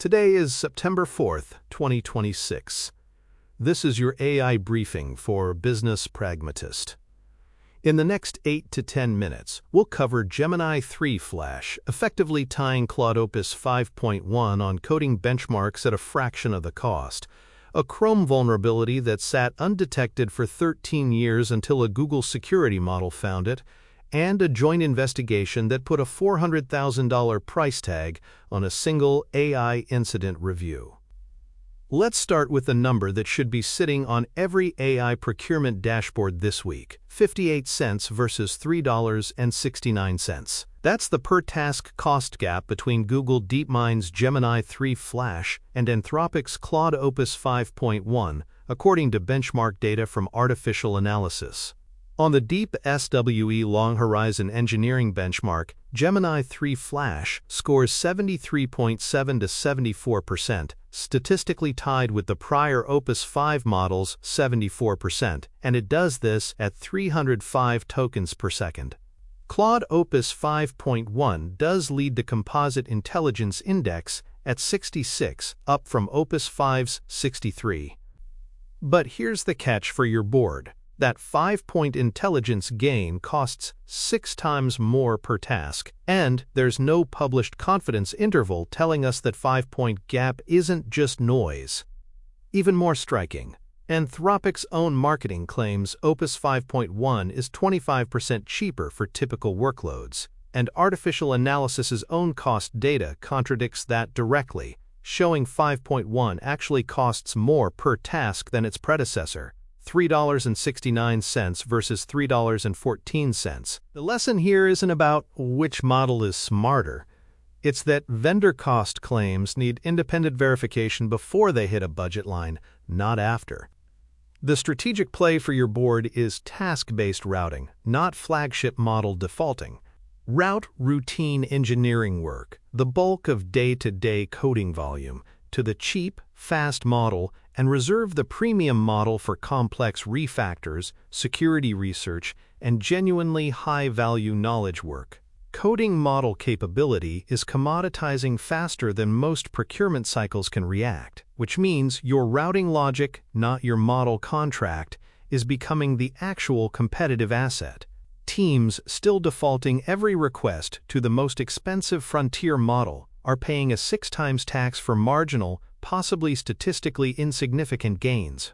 Today is September 4th, 2026. This is your AI briefing for Business Pragmatist. In the next 8 to 10 minutes, we'll cover Gemini 3 Flash, effectively tying Claude Opus 5.1 on coding benchmarks at a fraction of the cost, a Chrome vulnerability that sat undetected for 13 years until a Google security model found it, and a joint investigation that put a $400,000 price tag on a single AI incident review. Let's start with the number that should be sitting on every AI procurement dashboard this week: 58 cents versus $3.69. That's the per-task cost gap between Google DeepMind's Gemini 3 Flash and Anthropic's Claude Opus 5.1, according to benchmark data from Artificial Analysis. On the Deep SWE Long Horizon Engineering benchmark, Gemini 3 Flash scores 73.7 to 74%, statistically tied with the prior Opus 5 model's 74%, and it does this at 305 tokens per second. Claude Opus 5.1 does lead the Composite Intelligence Index at 66, up from Opus 5's 63. But here's the catch for your board. That 5-point intelligence gain costs 6 times more per task, and there's no published confidence interval telling us that 5-point gap isn't just noise. Even more striking, Anthropic's own marketing claims Opus 5.1 is 25% cheaper for typical workloads, and Artificial Analysis's own cost data contradicts that directly, showing 5.1 actually costs more per task than its predecessor, $3.69 versus $3.14. The lesson here isn't about which model is smarter. It's that vendor cost claims need independent verification before they hit a budget line, not after. The strategic play for your board is task-based routing, not flagship model defaulting. Route routine engineering work, the bulk of day-to-day coding volume, to the cheap, fast model, and reserve the premium model for complex refactors, security research, and genuinely high-value knowledge work. Coding model capability is commoditizing faster than most procurement cycles can react, which means your routing logic, not your model contract, is becoming the actual competitive asset. Teams still defaulting every request to the most expensive frontier model are paying a 6 times tax for marginal, possibly statistically insignificant gains.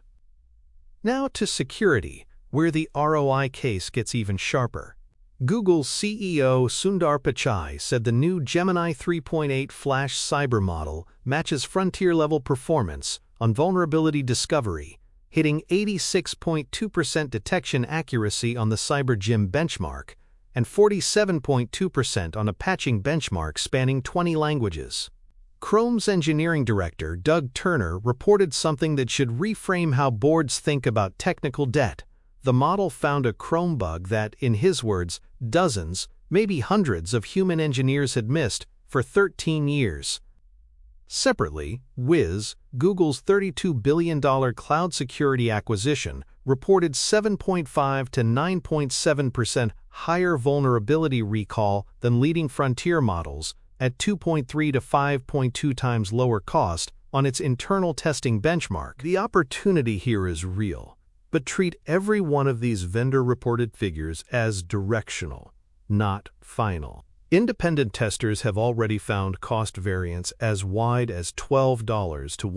Now to security, where the ROI case gets even sharper. Google's CEO Sundar Pichai said the new Gemini 3.8 Flash cyber model matches frontier-level performance on vulnerability discovery, hitting 86.2% detection accuracy on the CyberGym benchmark, and 47.2% on a patching benchmark spanning 20 languages. Chrome's engineering director, Doug Turner, reported something that should reframe how boards think about technical debt. The model found a Chrome bug that, in his words, dozens, maybe hundreds of human engineers had missed for 13 years. Separately, Wiz, Google's $32 billion cloud security acquisition, reported 7.5 to 9.7% higher vulnerability recall than leading frontier models, at 2.3 to 5.2 times lower cost on its internal testing benchmark. The opportunity here is real, but treat every one of these vendor-reported figures as directional, not final. Independent testers have already found cost variance as wide as $12 to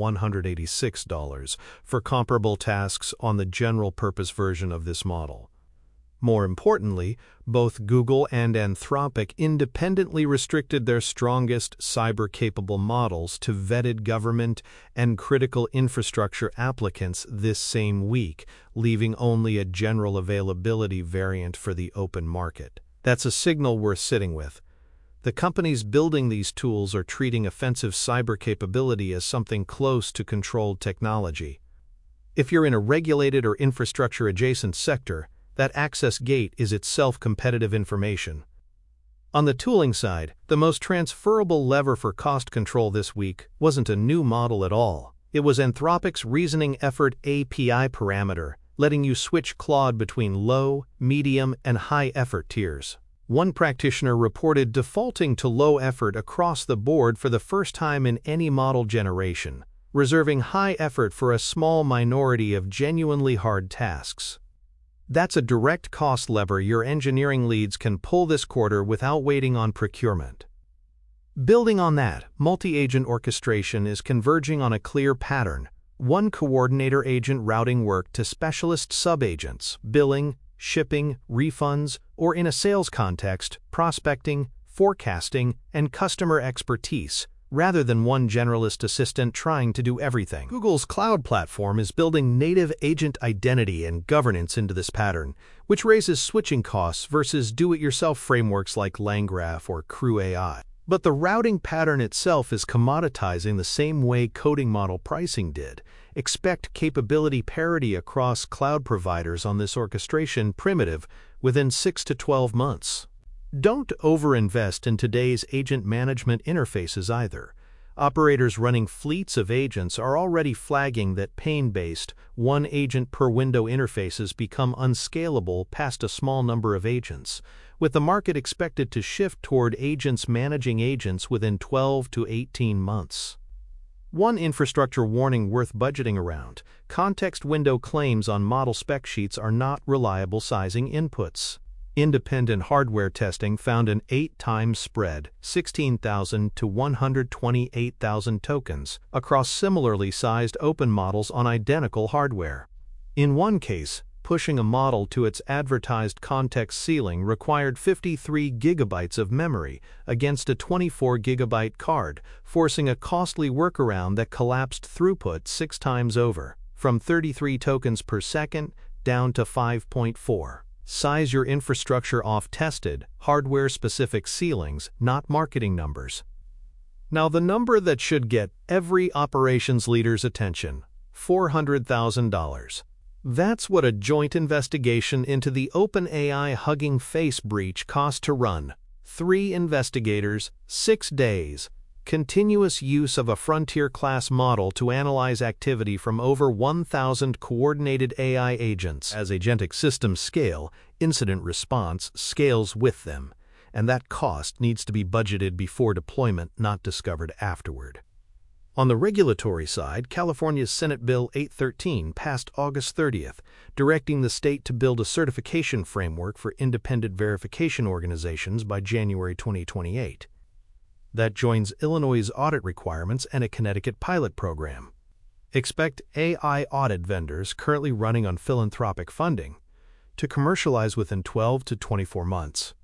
$186 for comparable tasks on the general-purpose version of this model. More importantly, both Google and Anthropic independently restricted their strongest cyber-capable models to vetted government and critical infrastructure applicants this same week, leaving only a general availability variant for the open market. That's a signal worth sitting with. The companies building these tools are treating offensive cyber capability as something close to controlled technology. If you're in a regulated or infrastructure-adjacent sector, that access gate is itself competitive information. On the tooling side, the most transferable lever for cost control this week wasn't a new model at all. It was Anthropic's Reasoning Effort API parameter, letting you switch Claude between low, medium, and high effort tiers. One practitioner reported defaulting to low effort across the board for the first time in any model generation, reserving high effort for a small minority of genuinely hard tasks. That's a direct cost lever your engineering leads can pull this quarter without waiting on procurement. Building on that, multi-agent orchestration is converging on a clear pattern: one coordinator agent routing work to specialist sub-agents, billing, shipping, refunds, or in a sales context, prospecting, forecasting, and customer expertise, rather than one generalist assistant trying to do everything. Google's cloud platform is building native agent identity and governance into this pattern, which raises switching costs versus do-it-yourself frameworks like LangGraph or Crew AI. But the routing pattern itself is commoditizing the same way coding model pricing did. Expect capability parity across cloud providers on this orchestration primitive within 6 to 12 months. Don't overinvest in today's agent management interfaces either. Operators running fleets of agents are already flagging that pane-based, one agent per window interfaces become unscalable past a small number of agents, with the market expected to shift toward agents managing agents within 12 to 18 months. One infrastructure warning worth budgeting around: context window claims on model spec sheets are not reliable sizing inputs. Independent hardware testing found an 8-times spread, 16,000 to 128,000 tokens, across similarly sized open models on identical hardware. In one case, pushing a model to its advertised context ceiling required 53 gigabytes of memory against a 24 gigabyte card, forcing a costly workaround that collapsed throughput 6 times over, from 33 tokens per second down to 5.4. Size your infrastructure off tested, hardware-specific ceilings, not marketing numbers. Now the number that should get every operations leader's attention: $400,000. That's what a joint investigation into the OpenAI Hugging Face breach cost to run. 3 investigators, 6 days. Continuous use of a frontier-class model to analyze activity from over 1,000 coordinated AI agents. As agentic systems scale, incident response scales with them, and that cost needs to be budgeted before deployment, not discovered afterward. On the regulatory side, California's Senate Bill 813 passed August 30th, directing the state to build a certification framework for independent verification organizations by January 2028. That joins Illinois' audit requirements and a Connecticut pilot program. Expect AI audit vendors currently running on philanthropic funding to commercialize within 12 to 24 months.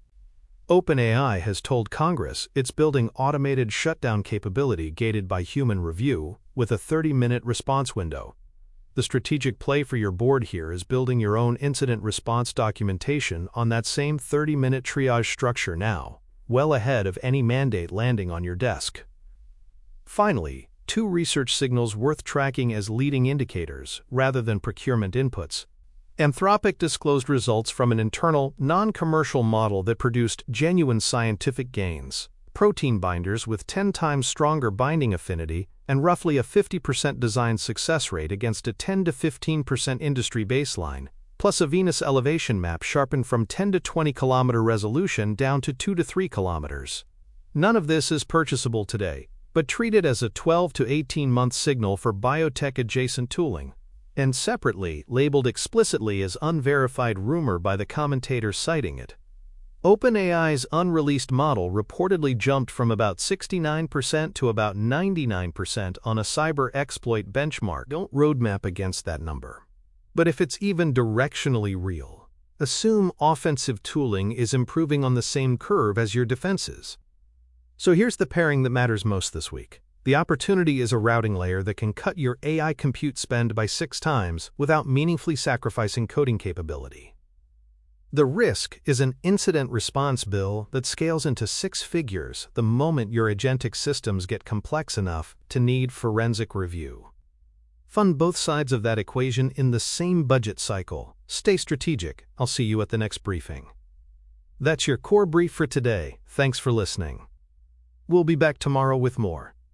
OpenAI has told Congress it's building automated shutdown capability gated by human review with a 30-minute response window. The strategic play for your board here is building your own incident response documentation on that same 30-minute triage structure now, well ahead of any mandate landing on your desk. Finally, 2 research signals worth tracking as leading indicators rather than procurement inputs. Anthropic disclosed results from an internal, non-commercial model that produced genuine scientific gains: protein binders with 10 times stronger binding affinity and roughly a 50% design success rate against a 10 to 15% industry baseline, plus a Venus elevation map sharpened from 10 to 20 kilometer resolution down to 2 to 3 kilometers. None of this is purchasable today, but treated as a 12 to 18-month signal for biotech-adjacent tooling, and separately labeled explicitly as unverified rumor by the commentator citing it. OpenAI's unreleased model reportedly jumped from about 69% to about 99% on a cyber exploit benchmark. Don't roadmap against that number. But if it's even directionally real, assume offensive tooling is improving on the same curve as your defenses. So here's the pairing that matters most this week. The opportunity is a routing layer that can cut your AI compute spend by 6 times without meaningfully sacrificing coding capability. The risk is an incident response bill that scales into 6 figures the moment your agentic systems get complex enough to need forensic review. Fund both sides of that equation in the same budget cycle. Stay strategic. I'll see you at the next briefing. That's your core brief for today. Thanks for listening. We'll be back tomorrow with more.